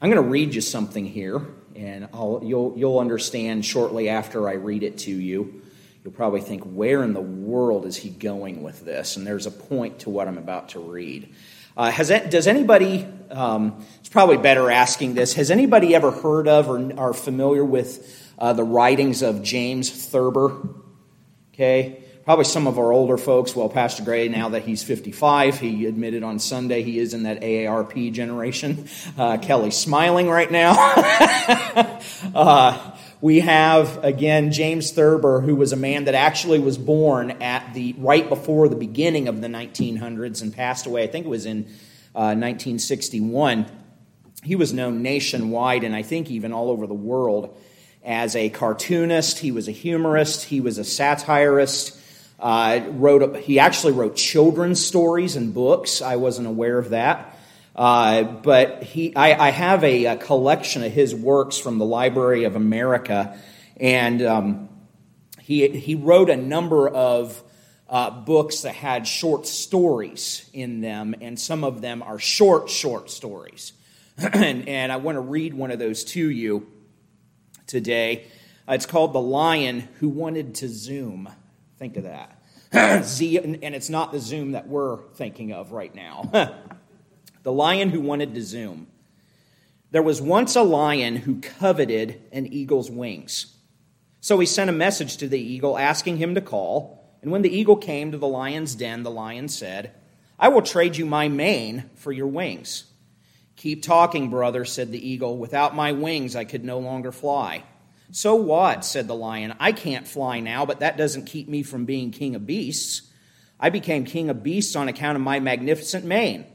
I'm going to read you something here, and you'll understand shortly after I read it to you. You'll probably think, where in the world is he going with this? And there's a point to what I'm about to read. Does anybody, it's probably better asking this, has anybody ever heard of or are familiar with the writings of James Thurber? Okay, probably some of our older folks. Well, Pastor Gray, now that he's 55, he admitted on Sunday he is in that AARP generation. Kelly's smiling right now. We have, again, James Thurber, who was a man that actually was born right before the beginning of the 1900s and passed away. I think it was in 1961. He was known nationwide and I think even all over the world as a cartoonist. He was a humorist. He was a satirist. He actually wrote children's stories and books. I wasn't aware of that. But I have a collection of his works from the Library of America, and he wrote a number of books that had short stories in them, and some of them are short stories. And I want to read one of those to you today. It's called The Lion Who Wanted to Zoom. Think of that. And it's not the Zoom that we're thinking of right now. The Lion Who Wanted to Zoom. There was once a lion who coveted an eagle's wings. So he sent a message to the eagle asking him to call. And when the eagle came to the lion's den, the lion said, "I will trade you my mane for your wings." "Keep talking, brother," said the eagle. "Without my wings, I could no longer fly." "So what?" said the lion. "I can't fly now, but that doesn't keep me from being king of beasts. I became king of beasts on account of my magnificent mane."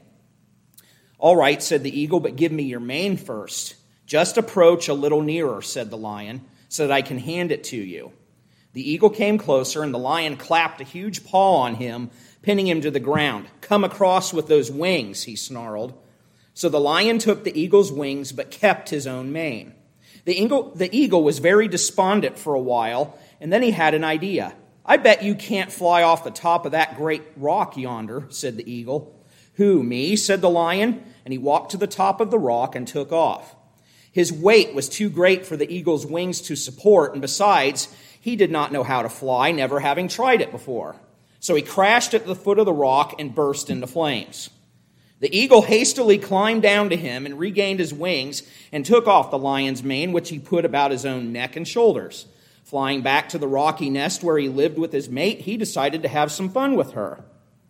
"All right," said the eagle, "but give me your mane first." "Just approach a little nearer," said the lion, "so that I can hand it to you." The eagle came closer, and the lion clapped a huge paw on him, pinning him to the ground. "Come across with those wings," he snarled. So the lion took the eagle's wings, but kept his own mane. The eagle was very despondent for a while, and then he had an idea. "I bet you can't fly off the top of that great rock yonder," said the eagle. "Who, me?" said the lion, and he walked to the top of the rock and took off. His weight was too great for the eagle's wings to support, and besides, he did not know how to fly, never having tried it before. So he crashed at the foot of the rock and burst into flames. The eagle hastily climbed down to him and regained his wings and took off the lion's mane, which he put about his own neck and shoulders. Flying back to the rocky nest where he lived with his mate, he decided to have some fun with her.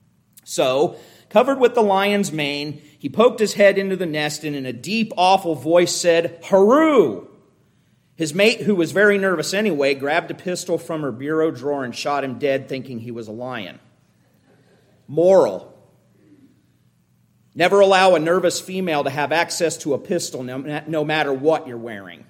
So, covered with the lion's mane, he poked his head into the nest and in a deep, awful voice said, "Hooroo!" His mate, who was very nervous anyway, grabbed a pistol from her bureau drawer and shot him dead, thinking he was a lion. Moral: never allow a nervous female to have access to a pistol, no matter what you're wearing.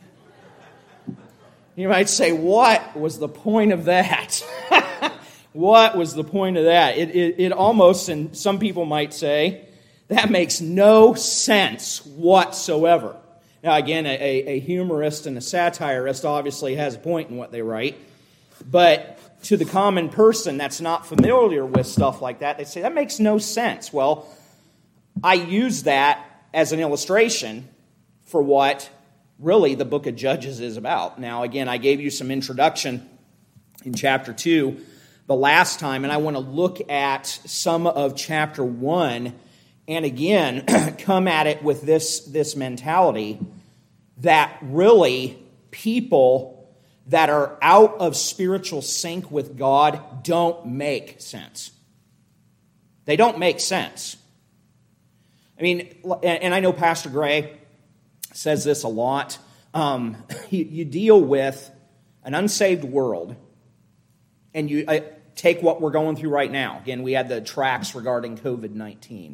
You might say, what was the point of that? What was the point of that? It almost, and some people might say, that makes no sense whatsoever. Now, again, a humorist and a satirist obviously has a point in what they write, but to the common person that's not familiar with stuff like that, they say, that makes no sense. Well, I use that as an illustration for what really the book of Judges is about. Now, again, I gave you some introduction in chapter 2 the last time, and I want to look at some of chapter 1 and again come at it with this mentality that really people that are out of spiritual sync with God don't make sense. They don't make sense. I mean, and I know Pastor Gray says this a lot. You deal with an unsaved world, and you take what we're going through right now. Again, we had the tracts regarding COVID-19.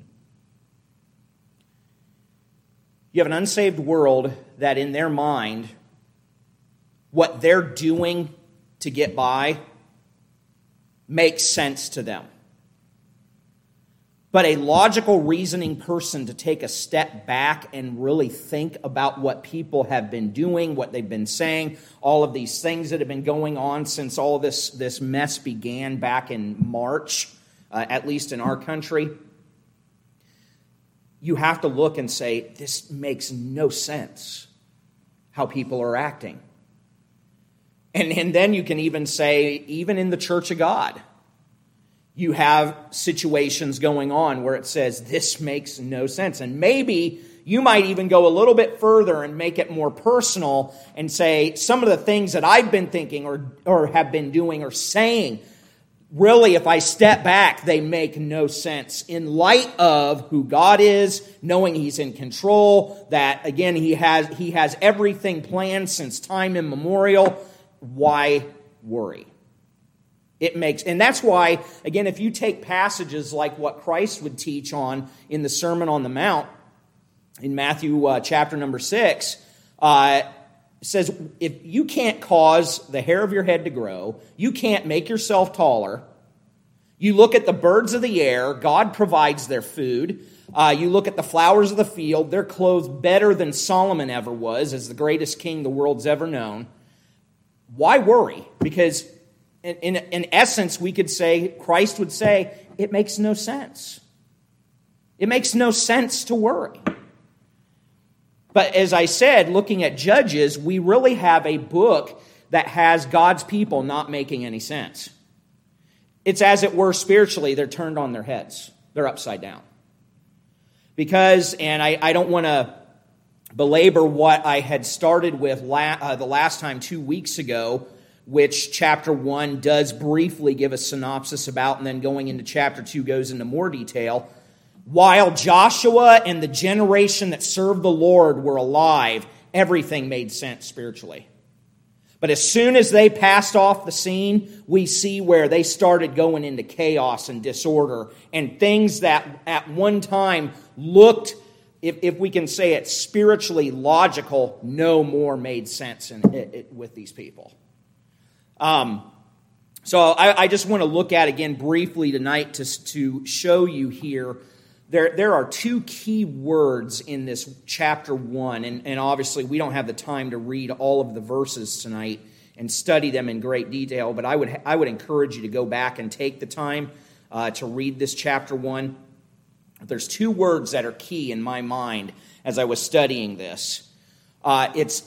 You have an unsaved world that in their mind, what they're doing to get by makes sense to them. But a logical, reasoning person to take a step back and really think about what people have been doing, what they've been saying, all of these things that have been going on since all this mess began back in March, at least in our country. you have to look and say, this makes no sense how people are acting. And then you can even say, even in the church of God, you have situations going on where it says, this makes no sense. And maybe you might even go a little bit further and make it more personal and say, some of the things that I've been thinking or have been doing or saying, really, if I step back, they make no sense. In light of who God is, knowing He's in control, that, again, He has everything planned since time immemorial, why worry? And that's why, again, if you take passages like what Christ would teach on in the Sermon on the Mount, in Matthew chapter number 6, it says, if you can't cause the hair of your head to grow, you can't make yourself taller, you look at the birds of the air, God provides their food, you look at the flowers of the field, they're clothed better than Solomon ever was, as the greatest king the world's ever known, why worry? Because in essence, we could say, Christ would say, it makes no sense. It makes no sense to worry. But as I said, looking at Judges, we really have a book that has God's people not making any sense. It's as it were spiritually, they're turned on their heads. They're upside down. Because, and I don't want to belabor what I had started with the last time 2 weeks ago, which chapter 1 does briefly give a synopsis about, and then going into chapter 2 goes into more detail. While Joshua and the generation that served the Lord were alive, everything made sense spiritually. But as soon as they passed off the scene, we see where they started going into chaos and disorder, and things that at one time looked, if we can say it, spiritually logical, no more made sense with these people. So I just want to look at again briefly tonight to show you here. There are two key words in this chapter 1, and obviously we don't have the time to read all of the verses tonight and study them in great detail, but I would encourage you to go back and take the time to read this chapter 1. There's two words that are key in my mind as I was studying this. It's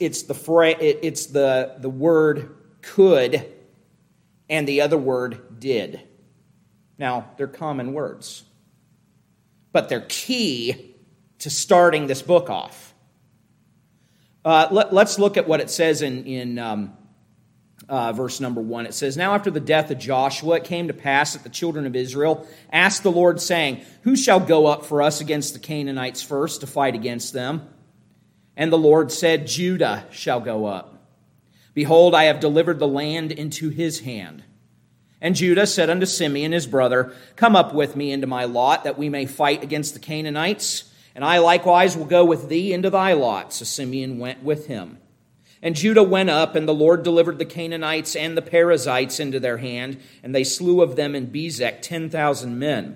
the word could and the other word did. Now, they're common words, but they're key to starting this book off. Let's look at what it says in verse number 1. It says, "Now after the death of Joshua, it came to pass that the children of Israel asked the Lord, saying, Who shall go up for us against the Canaanites first to fight against them? And the Lord said, Judah shall go up. Behold, I have delivered the land into his hand. And Judah said unto Simeon his brother, Come up with me into my lot, that we may fight against the Canaanites. And I likewise will go with thee into thy lot. So Simeon went with him. And Judah went up, and the Lord delivered the Canaanites and the Perizzites into their hand, and they slew of them in Bezek 10,000 men.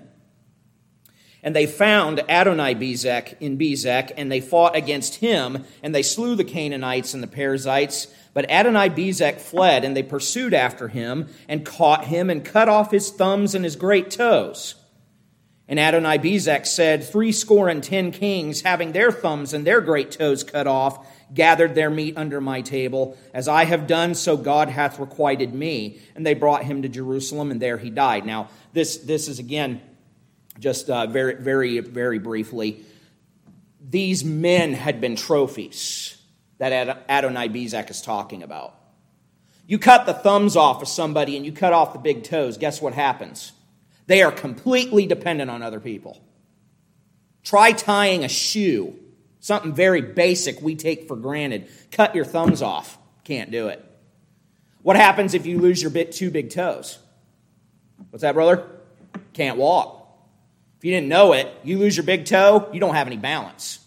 And they found Adonai-Bezek in Bezek, and they fought against him, and they slew the Canaanites and the Perizzites. But Adonai-Bezek fled, and they pursued after him, and caught him, and cut off his thumbs and his great toes. And Adonai-Bezek said, 70 kings, having their thumbs and their great toes cut off, gathered their meat under my table. As I have done, so God hath requited me. And they brought him to Jerusalem, and there he died." Now, this is again, just very, very, very briefly, these men had been trophies that Adonai-Bezek is talking about. You cut the thumbs off of somebody and you cut off the big toes, guess what happens? They are completely dependent on other people. Try tying a shoe, something very basic we take for granted. Cut your thumbs off. Can't do it. What happens if you lose your two big toes? What's that, brother? Can't walk. If you didn't know it, you lose your big toe, you don't have any balance.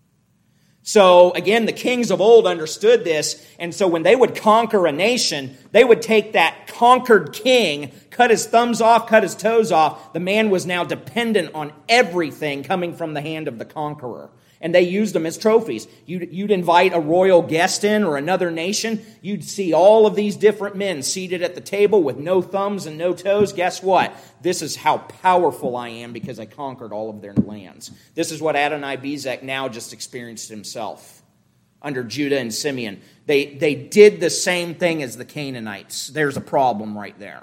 So, again, the kings of old understood this, and so when they would conquer a nation, they would take that conquered king, cut his thumbs off, cut his toes off. The man was now dependent on everything coming from the hand of the conqueror. And they used them as trophies. You'd invite a royal guest in or another nation. You'd see all of these different men seated at the table with no thumbs and no toes. Guess what? This is how powerful I am because I conquered all of their lands. This is what Adonai-Bezek now just experienced himself under Judah and Simeon. They did the same thing as the Canaanites. There's a problem right there.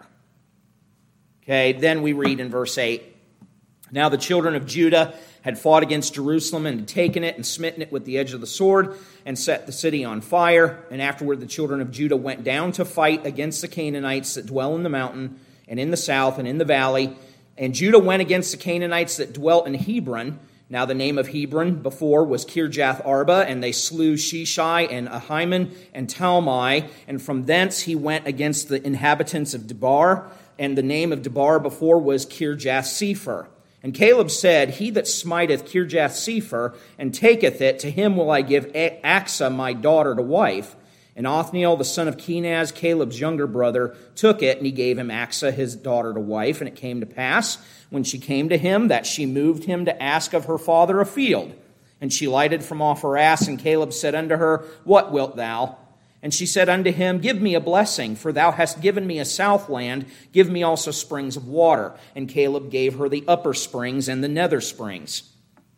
Okay, then we read in verse 8, "Now the children of Judah had fought against Jerusalem and had taken it and smitten it with the edge of the sword and set the city on fire. And afterward the children of Judah went down to fight against the Canaanites that dwell in the mountain and in the south and in the valley. And Judah went against the Canaanites that dwelt in Hebron. Now the name of Hebron before was Kirjath Arba, and they slew Sheshai and Ahiman and Talmai. And from thence he went against the inhabitants of Debar, and the name of Debar before was Kirjath Sepher. And Caleb said, He that smiteth Kirjath Sepher and taketh it, to him will I give Achsah my daughter to wife. And Othniel, the son of Kenaz, Caleb's younger brother, took it, and he gave him Achsah his daughter to wife. And it came to pass, when she came to him, that she moved him to ask of her father a field. And she lighted from off her ass, and Caleb said unto her, What wilt thou? And she said unto him, Give me a blessing, for thou hast given me a south land. Give me also springs of water. And Caleb gave her the upper springs and the nether springs.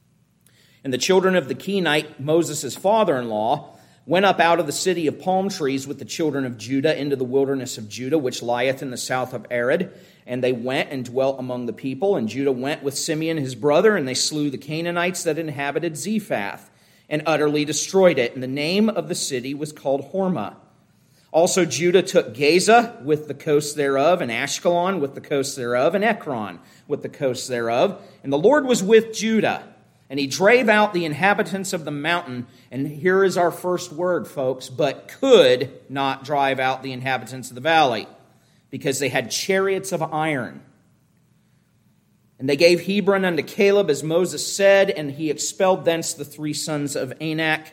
And the children of the Kenite, Moses' father-in-law, went up out of the city of palm trees with the children of Judah into the wilderness of Judah, which lieth in the south of Arad. And they went and dwelt among the people. And Judah went with Simeon his brother, and they slew the Canaanites that inhabited Zephath, and utterly destroyed it. And the name of the city was called Hormah. Also Judah took Gaza with the coast thereof, and Ashkelon with the coast thereof, and Ekron with the coast thereof. And the Lord was with Judah, and he drave out the inhabitants of the mountain. And here is our first word, folks, but could not drive out the inhabitants of the valley, because they had chariots of iron. And they gave Hebron unto Caleb, as Moses said, and he expelled thence the three sons of Anak.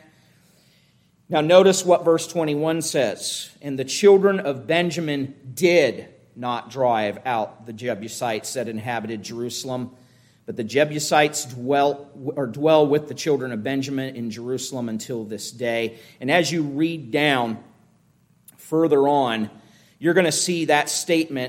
Now notice what verse 21 says. And the children of Benjamin did not drive out the Jebusites that inhabited Jerusalem, but the Jebusites dwell with the children of Benjamin in Jerusalem until this day. And as you read down further on, you're going to see that statement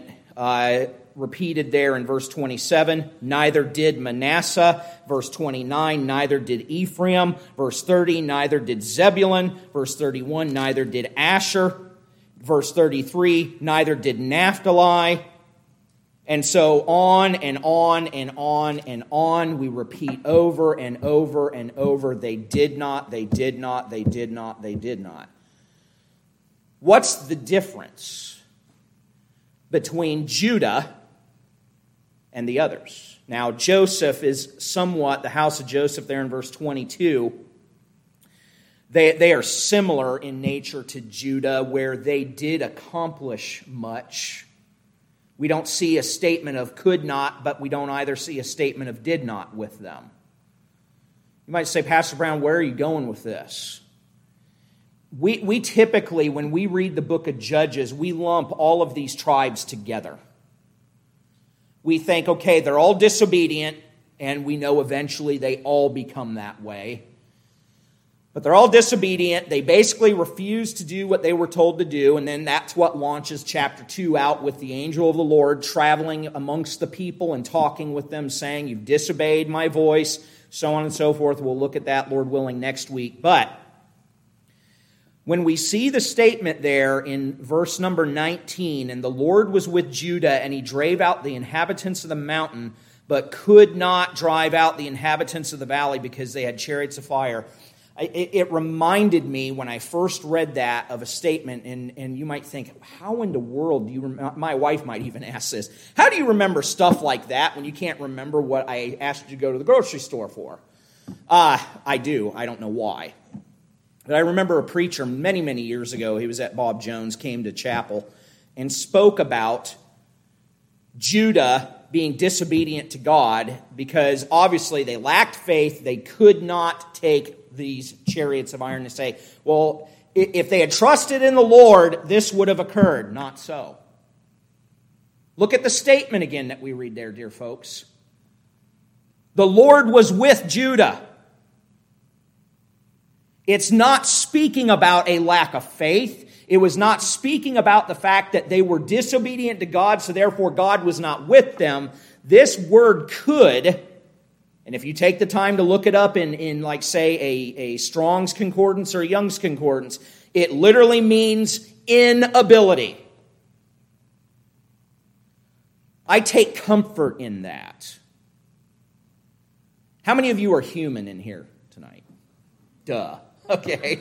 repeated there in verse 27. Neither did Manasseh. Verse 29, neither did Ephraim. Verse 30, neither did Zebulun. Verse 31, neither did Asher. Verse 33, neither did Naphtali. And so on and on and on and on. We repeat over and over and over. They did not, they did not, they did not, they did not. What's the difference between Judah and the others? Now, Joseph is somewhat, the house of Joseph there in verse 22, they are similar in nature to Judah, where they did accomplish much. We don't see a statement of could not, but we don't either see a statement of did not with them. You might say, Pastor Brown, where are you going with this? We typically, when we read the book of Judges, we lump all of these tribes together. We think, okay, they're all disobedient, and we know eventually they all become that way. But they're all disobedient. They basically refuse to do what they were told to do, and then that's what launches chapter 2 out with the angel of the Lord traveling amongst the people and talking with them, saying, You've disobeyed my voice, so on and so forth. We'll look at that, Lord willing, next week. But when we see the statement there in verse number 19, and the Lord was with Judah, and he drave out the inhabitants of the mountain, but could not drive out the inhabitants of the valley because they had chariots of fire. It reminded me when I first read that of a statement, and you might think, how in the world do you remember? My wife might even ask this. How do you remember stuff like that when you can't remember what I asked you to go to the grocery store for? I do. I don't know why. But I remember a preacher many, many years ago, he was at Bob Jones, came to chapel, and spoke about Judah being disobedient to God because obviously they lacked faith. They could not take these chariots of iron to say, well, if they had trusted in the Lord, this would have occurred. Not so. Look at the statement again that we read there, dear folks. The Lord was with Judah. It's not speaking about a lack of faith. It was not speaking about the fact that they were disobedient to God, so therefore God was not with them. This word could, and if you take the time to look it up in like, say, a Strong's Concordance or a Young's Concordance, it literally means inability. I take comfort in that. How many of you are human in here tonight? Duh. Okay.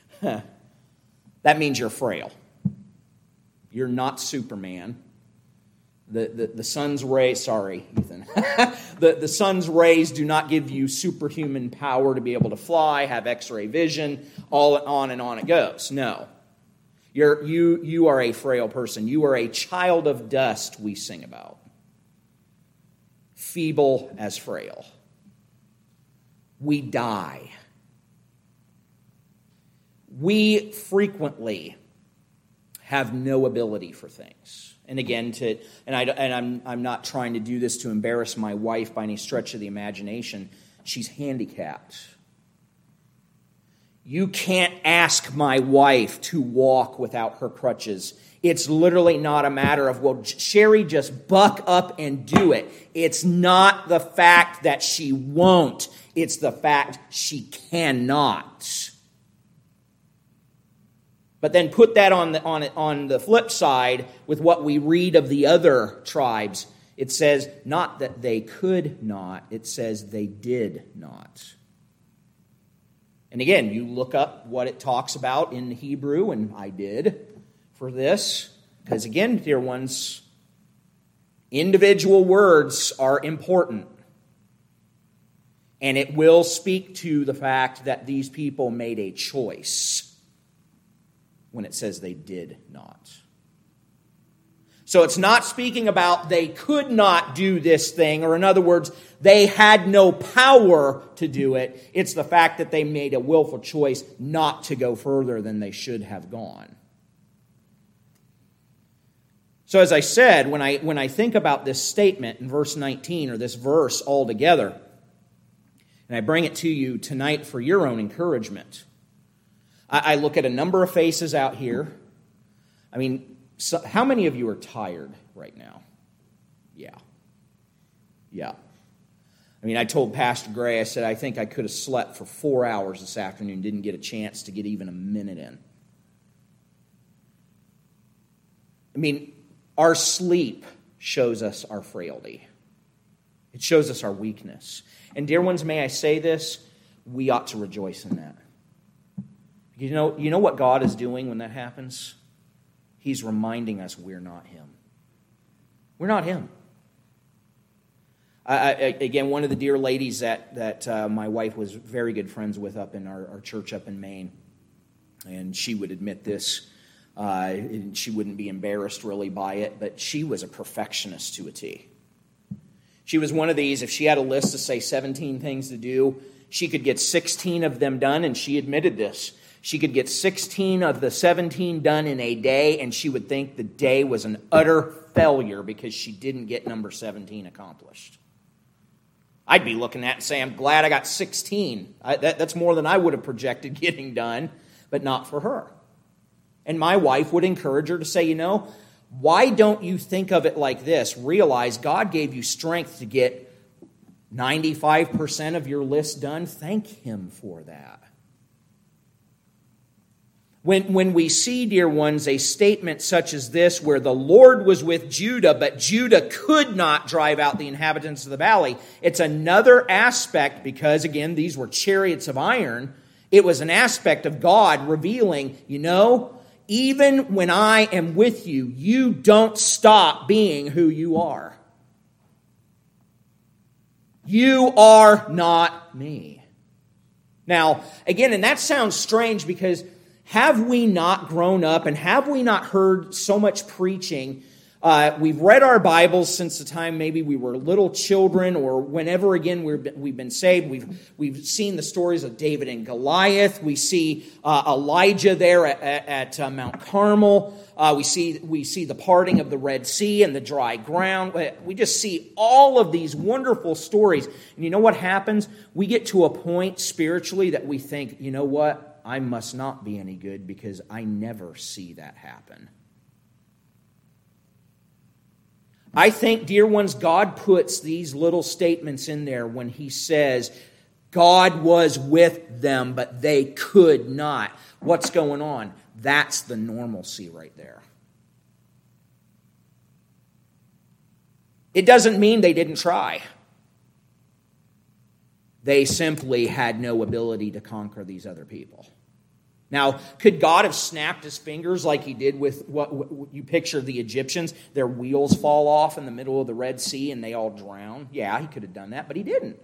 That means you're frail. You're not Superman. The sun's rays, sorry, Ethan. the sun's rays do not give you superhuman power to be able to fly, have X-ray vision, all on and on it goes. No. You are a frail person. You are a child of dust, we sing about. Feeble as frail. We die. We frequently have no ability for things. And again, I'm not trying to do this to embarrass my wife by any stretch of the imagination. She's handicapped. You can't ask my wife to walk without her crutches. It's literally not a matter of, well, Sherry, just buck up and do it. It's not the fact that she won't. It's the fact she cannot. But then put that on the flip side with what we read of the other tribes. It says not that they could not, it says they did not. And again, you look up what it talks about in Hebrew, and I did for this, because again, dear ones, individual words are important. And it will speak to the fact that these people made a choice when it says they did not. So it's not speaking about they could not do this thing, or in other words, they had no power to do it. It's the fact that they made a willful choice not to go further than they should have gone. So as I said, when I think about this statement in verse 19, or this verse altogether, and I bring it to you tonight for your own encouragement, I look at a number of faces out here. I mean, how many of you are tired right now? Yeah. I mean, I told Pastor Gray, I said, I think I could have slept for 4 hours this afternoon, didn't get a chance to get even a minute in. I mean, our sleep shows us our frailty. It shows us our weakness. And dear ones, may I say this? We ought to rejoice in that. You know what God is doing when that happens? He's reminding us we're not Him. We're not Him. Again, one of the dear ladies that my wife was very good friends with up in our church up in Maine, and she would admit this, she wouldn't be embarrassed really by it, but she was a perfectionist to a T. She was one of these, if she had a list of, say, 17 things to do, she could get 16 of them done, and she admitted this. She could get 16 of the 17 done in a day, and she would think the day was an utter failure because she didn't get number 17 accomplished. I'd be looking at it and saying, I'm glad I got 16. That's more than I would have projected getting done, but not for her. And my wife would encourage her to say, why don't you think of it like this? Realize God gave you strength to get 95% of your list done. Thank Him for that. When we see, dear ones, a statement such as this, where the Lord was with Judah, but Judah could not drive out the inhabitants of the valley, it's another aspect, because, again, these were chariots of iron. It was an aspect of God revealing, even when I am with you, you don't stop being who you are. You are not me. Now, again, and that sounds strange because have we not grown up and have we not heard so much preaching We've read our Bibles since the time maybe we were little children or whenever, again, we've been saved. We've seen the stories of David and Goliath. We see Elijah there at Mount Carmel. We see the parting of the Red Sea and the dry ground. We just see all of these wonderful stories. And you know what happens? We get to a point spiritually that we think, you know what? I must not be any good because I never see that happen. I think, dear ones, God puts these little statements in there when He says, God was with them, but they could not. What's going on? That's the normalcy right there. It doesn't mean they didn't try. They simply had no ability to conquer these other people. Now, could God have snapped His fingers like He did with what you picture the Egyptians? Their wheels fall off in the middle of the Red Sea and they all drown? Yeah, He could have done that, but He didn't.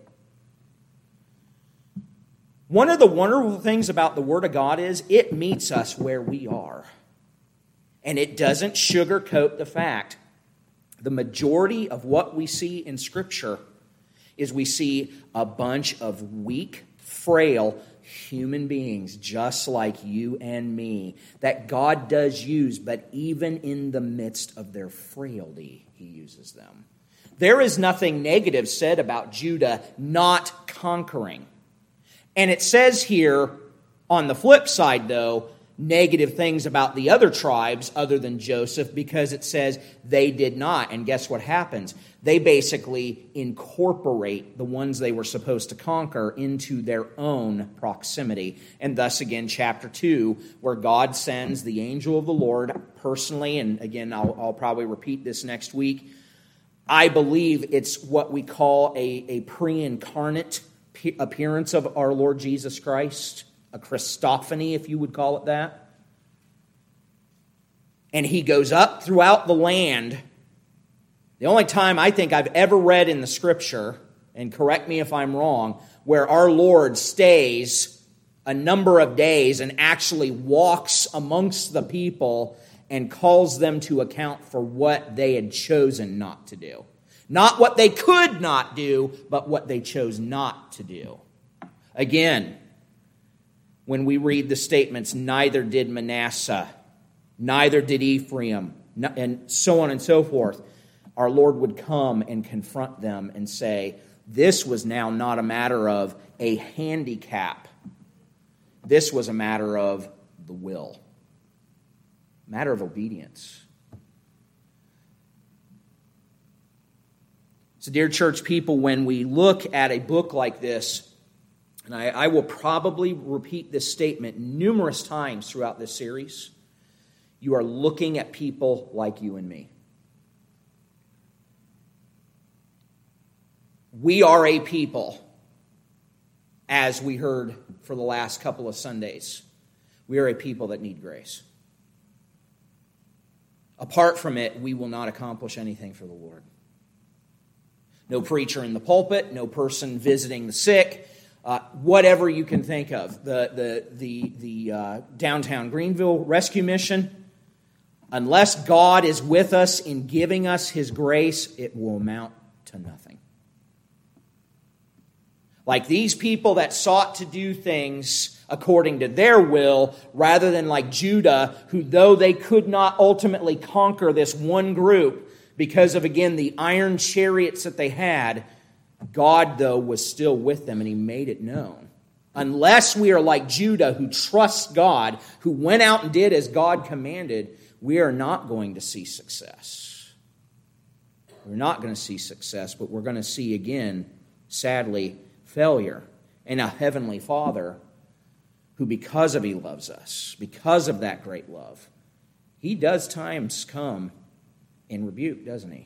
One of the wonderful things about the Word of God is it meets us where we are. And it doesn't sugarcoat the fact. The majority of what we see in Scripture is we see a bunch of weak, frail human beings just like you and me that God does use, but even in the midst of their frailty, He uses them. There is nothing negative said about Judah not conquering. And it says here, on the flip side though, negative things about the other tribes other than Joseph, because it says they did not. And guess what happens? They basically incorporate the ones they were supposed to conquer into their own proximity. And thus again, chapter 2, where God sends the angel of the Lord personally, and again, I'll probably repeat this next week. I believe it's what we call a pre-incarnate appearance of our Lord Jesus Christ. A Christophany, if you would call it that. And He goes up throughout the land. The only time I think I've ever read in the Scripture, and correct me if I'm wrong, where our Lord stays a number of days and actually walks amongst the people and calls them to account for what they had chosen not to do. Not what they could not do, but what they chose not to do. Again, when we read the statements, neither did Manasseh, neither did Ephraim, and so on and so forth, our Lord would come and confront them and say, this was now not a matter of a handicap. This was a matter of the will, a matter of obedience. So, dear church people, when we look at a book like this, and I will probably repeat this statement numerous times throughout this series, you are looking at people like you and me. We are a people, as we heard for the last couple of Sundays. We are a people that need grace. Apart from it, we will not accomplish anything for the Lord. No preacher in the pulpit, no person visiting the sick, whatever you can think of. The downtown Greenville Rescue Mission, unless God is with us in giving us His grace, it will amount to nothing. Like these people that sought to do things according to their will, rather than like Judah, who though they could not ultimately conquer this one group because of, again, the iron chariots that they had, God, though, was still with them, and He made it known. Unless we are like Judah, who trusts God, who went out and did as God commanded, we are not going to see success. We're not going to see success, but we're going to see, again, sadly, failure. And a heavenly Father who, because of He loves us, because of that great love, He does times come in rebuke, doesn't He?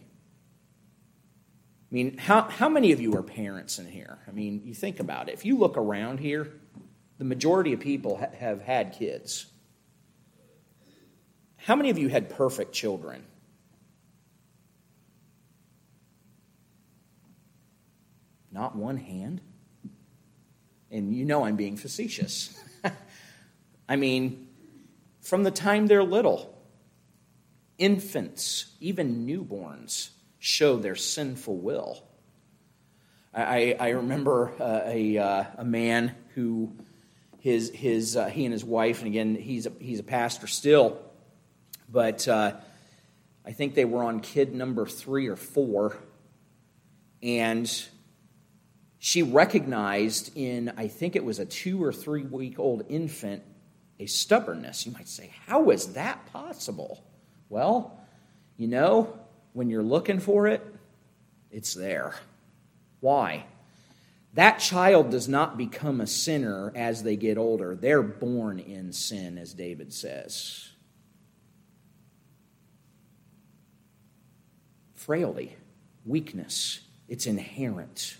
I mean, how many of you are parents in here? I mean, you think about it. If you look around here, the majority of people have had kids. How many of you had perfect children? Not one hand. And you know I'm being facetious. I mean, from the time they're little, Infants, even newborns, show their sinful will. I remember a man who he and his wife, and again he's a pastor still, but I think they were on kid number 3 or 4, and she recognized in, I think it was a 2 or 3 week old infant, a stubbornness. You might say, how is that possible? Well, when you're looking for it, it's there. Why? That child does not become a sinner as they get older. They're born in sin, as David says. Frailty, weakness, it's inherent.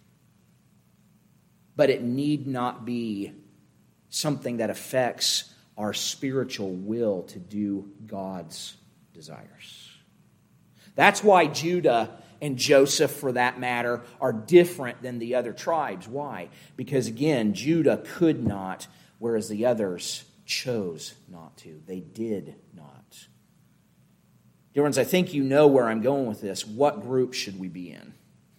But it need not be something that affects our spiritual will to do God's desires. That's why Judah and Joseph, for that matter, are different than the other tribes. Why? Because, again, Judah could not, whereas the others chose not to. They did not. Dear ones, I think you know where I'm going with this. What group should we be in?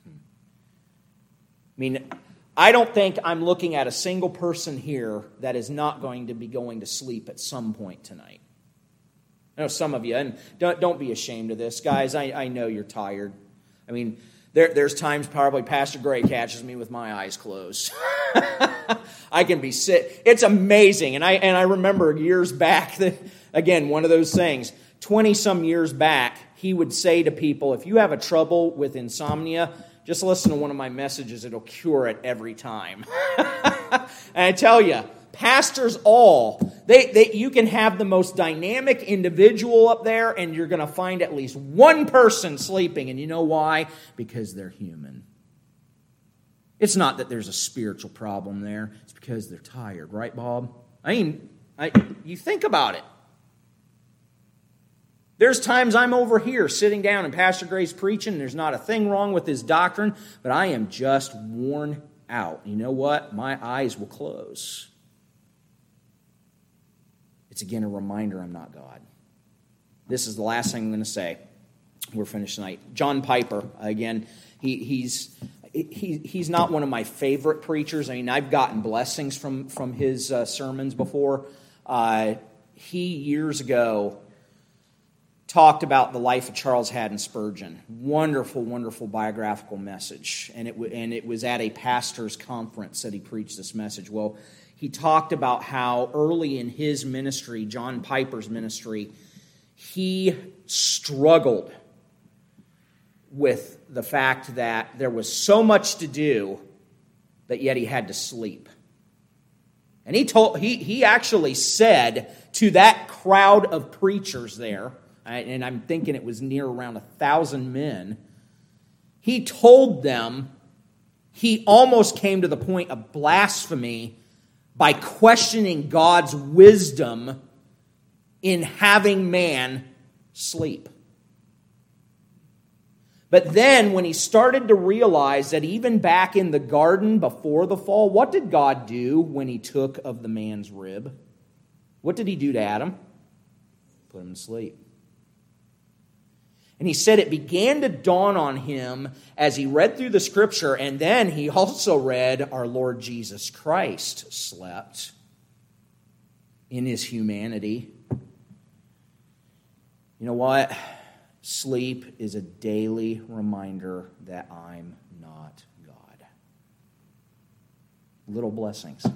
I don't think I'm looking at a single person here that is not going to be going to sleep at some point tonight. I know some of you, and don't be ashamed of this. Guys, I know you're tired. There's times probably Pastor Gray catches me with my eyes closed. I can be sick. It's amazing. And I remember years back that, again, one of those things, 20-some years back, he would say to people, if you have a trouble with insomnia, just listen to one of my messages. It'll cure it every time. And I tell you, pastors you can have the most dynamic individual up there, and you're going to find at least one person sleeping. And you know why? Because they're human. It's not that there's a spiritual problem there. It's because they're tired. Right, Bob? You think about it. There's times I'm over here sitting down and Pastor Gray's preaching, and there's not a thing wrong with his doctrine, but I am just worn out. You know what? My eyes will close. It's again a reminder I'm not God. This is the last thing I'm going to say. We're finished tonight. John Piper, again, he's not one of my favorite preachers. I've gotten blessings from his sermons before. He years ago talked about the life of Charles Haddon Spurgeon. Wonderful, wonderful biographical message. And it was at a pastor's conference that he preached this message. Well, he talked about how early in his ministry, John Piper's ministry, he struggled with the fact that there was so much to do, but yet he had to sleep. And he actually said to that crowd of preachers there, and I'm thinking it was near around 1,000 men, he told them he almost came to the point of blasphemy by questioning God's wisdom in having man sleep. But then when he started to realize that even back in the garden before the fall, what did God do when he took of the man's rib? What did he do to Adam? Put him to sleep. And he said it began to dawn on him as he read through the Scripture, and then he also read our Lord Jesus Christ slept in his humanity. You know what? Sleep is a daily reminder that I'm not God. Little blessings.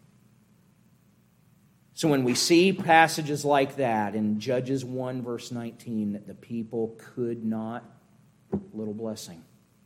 So when we see passages like that in Judges 1 verse 19, that the people could not, little blessing.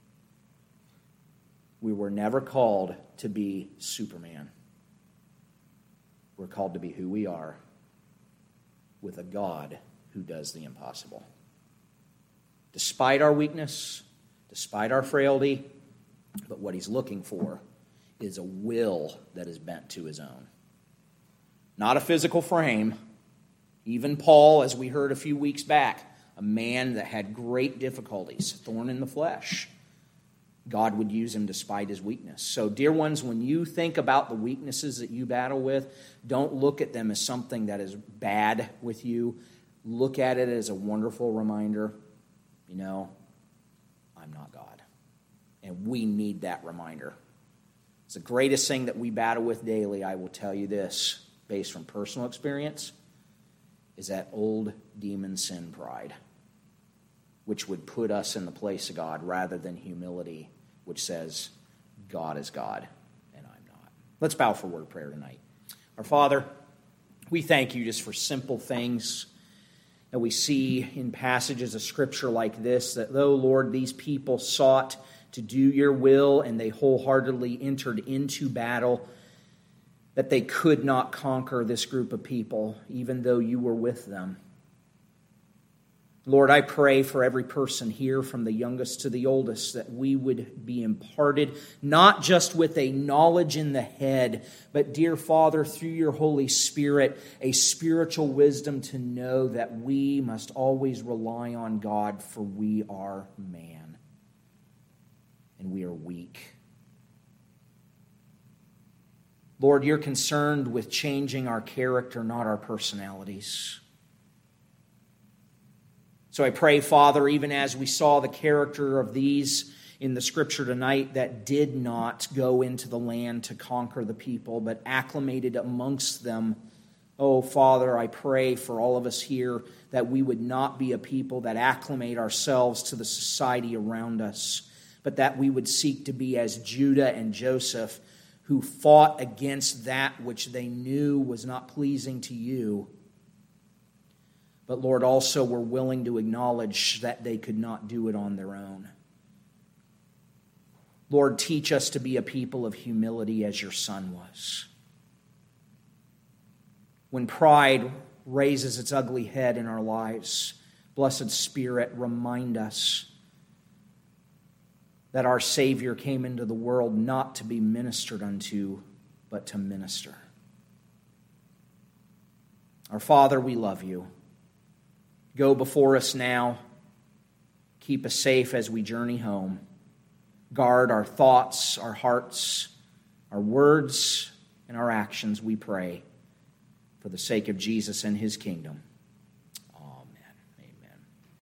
We were never called to be Superman. We're called to be who we are with a God who does the impossible. Despite our weakness, despite our frailty, but what he's looking for is a will that is bent to his own. Not a physical frame. Even Paul, as we heard a few weeks back, a man that had great difficulties, thorn in the flesh. God would use him despite his weakness. So, dear ones, when you think about the weaknesses that you battle with, don't look at them as something that is bad with you. look at it as a wonderful reminder, I'm not God. And we need that reminder. It's the greatest thing that we battle with daily, I will tell you this, based from personal experience, is that old demon sin pride, which would put us in the place of God rather than humility, which says, God is God and I'm not. Let's bow for word of prayer tonight. Our Father, we thank you just for simple things that we see in passages of Scripture like this, that though, Lord, these people sought to do your will and they wholeheartedly entered into battle, that they could not conquer this group of people, even though you were with them. Lord, I pray for every person here, from the youngest to the oldest, that we would be imparted not just with a knowledge in the head, but, dear Father, through your Holy Spirit, a spiritual wisdom to know that we must always rely on God, for we are man and we are weak. Lord, you're concerned with changing our character, not our personalities. So I pray, Father, even as we saw the character of these in the Scripture tonight that did not go into the land to conquer the people, but acclimated amongst them, oh, Father, I pray for all of us here that we would not be a people that acclimate ourselves to the society around us, but that we would seek to be as Judah and Joseph, who fought against that which they knew was not pleasing to you, but, Lord, also were willing to acknowledge that they could not do it on their own. Lord, teach us to be a people of humility as your Son was. When pride raises its ugly head in our lives, blessed Spirit, remind us that our Savior came into the world not to be ministered unto, but to minister. Our Father, we love you. Go before us now. Keep us safe as we journey home. Guard our thoughts, our hearts, our words, and our actions, we pray, for the sake of Jesus and his kingdom.